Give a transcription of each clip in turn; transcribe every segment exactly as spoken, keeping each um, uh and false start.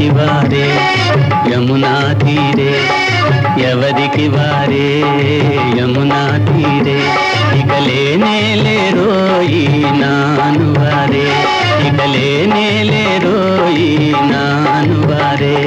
వారే యమునా తీరే, ఎవరికి వారే యమునా తీరే. ఇక లేనే లేరోయి నాను వారే, ఇక లేనే లేరోయి నాను వారే.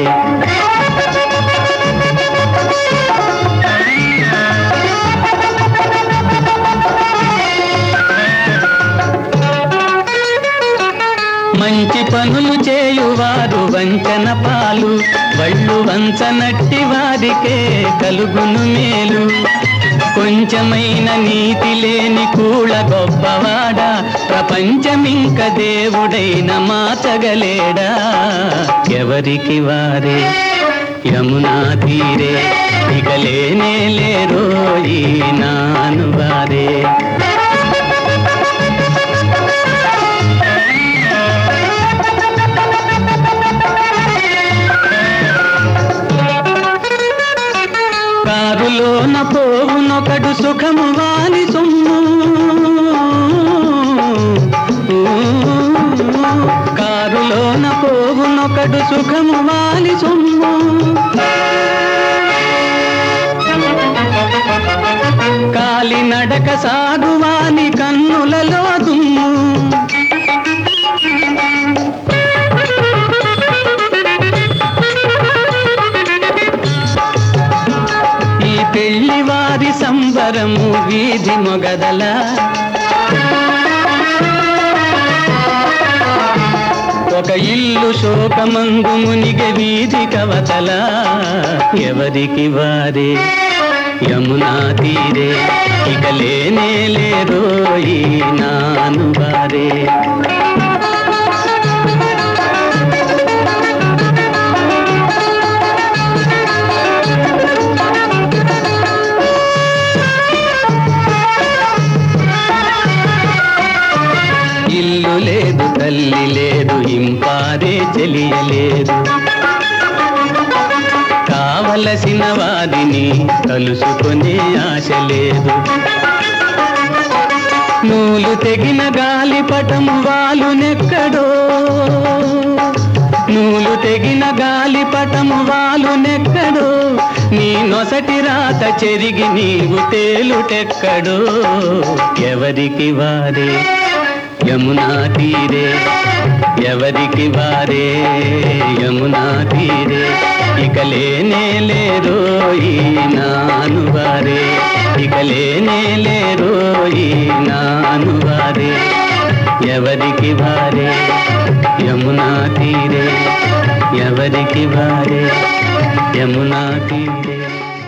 మంచి పనులు చేయువారు వంచన పాలు, వళ్ళు వంచనట్టి వారికే కలుగును మేలు. కొంచెమైన నీతి లేని కూళ గొప్పవాడా, ప్రపంచమింక దేవుడైన మార్చగలేడా. ఎవరికి వారే యమునా తీరే, ఇక లేనే లేరోయి నాను వారే. కారులోన పోవునొకడు సుఖము వాని సొమ్ము, కారులోన పోవునొకడు సుఖము వాని సొమ్ము. కాలి నడక సాగువాని కన్నులలో దుమ్ము. పెళ్లివారి సంబరము వీధి మొగదల, ఒక ఇల్లు శోకమందు మునిగె వీధి కవతల. ఎవరికి వారే యమునా తీరే, ఇక లేనే లేరోయి నాను వారే. ఇల్లు లేదు తల్లి లేదు, ఇంపారే చెలియలేదు. కావలసిన వారిని కలుసుకునే ఆశ లేదు. నూలు తెగిన గాలిపటము వాలునెక్కడో, నూలు తెగిన గాలిపటము వాలునెక్కడో. నీ నొసటి రాత చెరిగి నీవు తేలుటెక్కడో. ఎవరికి వారే యమునా తీరే, ఎవరికి వారే యమునా తీరే. ఇక లేనే లేరోయి నాను వారే, ఇక లేనే లేరోయి నాను వారే. ఎవరికి వారే యమునా తీరే, ఎవరికి వారే యమునా తీరే.